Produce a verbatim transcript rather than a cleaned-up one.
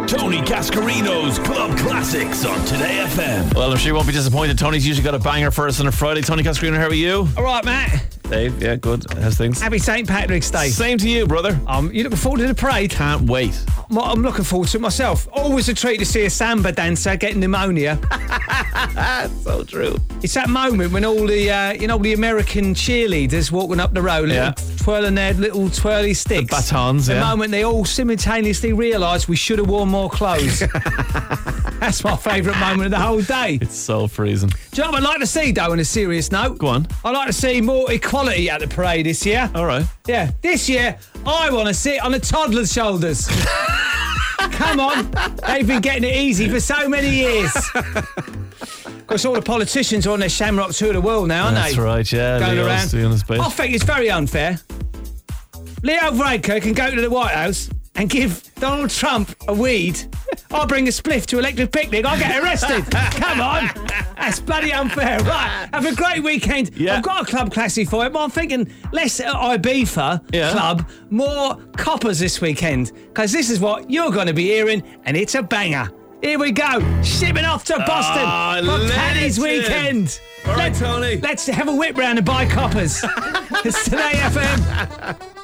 Tony Cascarino's Club Classics on Today F M. Well, I'm sure you won't be disappointed. Tony's usually got a banger for us on a Friday. Tony Cascarino, how are you? All right, Matt. Dave, yeah, good. How's things? Happy Saint Patrick's Day. Same to you, brother. Um, you looking forward to the parade? Can't wait. I'm, I'm looking forward to it myself. Always a treat to see a samba dancer getting pneumonia. So true. It's that moment when all the, uh, you know, the American cheerleaders walking up the road, Yeah. little, twirling their little twirly sticks. The batons, The yeah. moment they all simultaneously realise we should have worn more clothes. That's my favourite moment of the whole day. It's so freezing. Do you know what I'd like to see, though, on a serious note? Go on. I'd like to see more equality at the parade this year. All right. Yeah, this year, I want to sit on a toddler's shoulders. Come on. They've been getting it easy for so many years. Of course, all the politicians are on their Shamrock Tour of the world now, aren't That's they? right, yeah. Going Leo's around. doing his bit. I think it's very unfair. Leo Varadkar can go to the White House and give Donald Trump a weed. I'll bring a spliff to Electric Picnic. I'll get arrested. Come on. That's bloody unfair. Right. Have a great weekend. Yeah. I've got a club classic for it, but I'm thinking less Ibiza Yeah. club, more coppers this weekend. Because this is what you're going to be hearing, and it's a banger. Here we go. Shipping off to Boston Ah, for Paddy's legend. weekend. All right, Let's- Tony. Let's have a whip round and buy coppers. It's Today F M.